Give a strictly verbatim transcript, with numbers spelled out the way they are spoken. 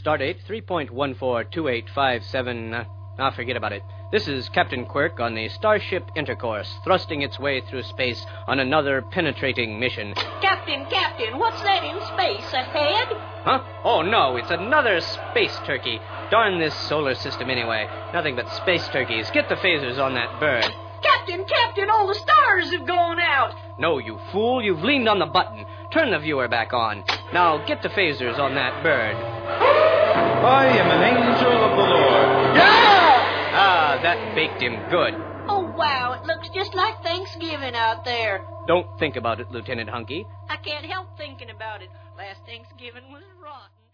Stardate three point one four two eight five seven. Uh, ah, forget about it. This is Captain Quirk on the Starship Intercourse, thrusting its way through space on another penetrating mission. Captain, Captain, what's that in space? A head? Huh? Oh, no, it's another space turkey. Darn this solar system anyway. Nothing but space turkeys. Get the phasers on that bird. Captain, Captain, all the stars have gone out. No, you fool. You've leaned on the button. Turn the viewer back on. Now get the phasers on that bird. I am an angel of the Lord. Yeah! Ah, that baked him good. Oh, wow, it looks just like Thanksgiving out there. Don't think about it, Lieutenant Hunky. I can't help thinking about it. Last Thanksgiving was rotten.